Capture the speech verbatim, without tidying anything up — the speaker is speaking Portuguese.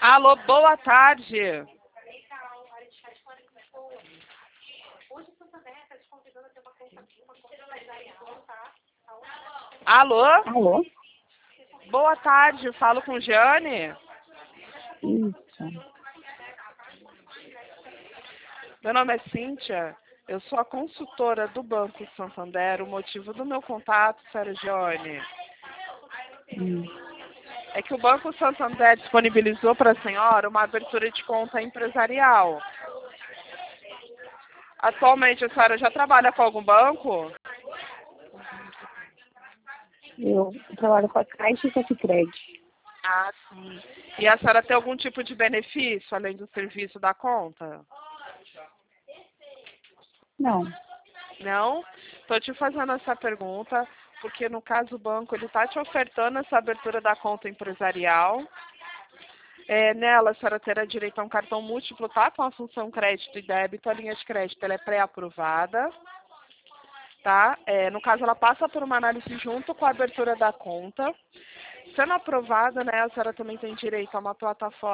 Alô, boa tarde. Alô? Alô? Boa tarde, falo com Jane. Isso. Meu nome é Cíntia, eu sou a consultora do Banco Santander. O motivo do meu contato, senhora Jane, Hum. é que o Banco Santander disponibilizou para a senhora uma abertura de conta empresarial. Atualmente a senhora já trabalha com algum banco? Eu trabalho com a Caixa e com a Sicredi. Ah, sim. E a senhora tem algum tipo de benefício além do serviço da conta? Não. Não? Estou te fazendo essa pergunta porque, no caso, o banco ele está te ofertando essa abertura da conta empresarial. É, nela, a senhora terá direito a um cartão múltiplo, tá? Com a função crédito e débito. A linha de crédito ela é pré-aprovada. Tá? É, no caso, ela passa por uma análise junto com a abertura da conta. Sendo aprovada, né, a senhora também tem direito a uma plataforma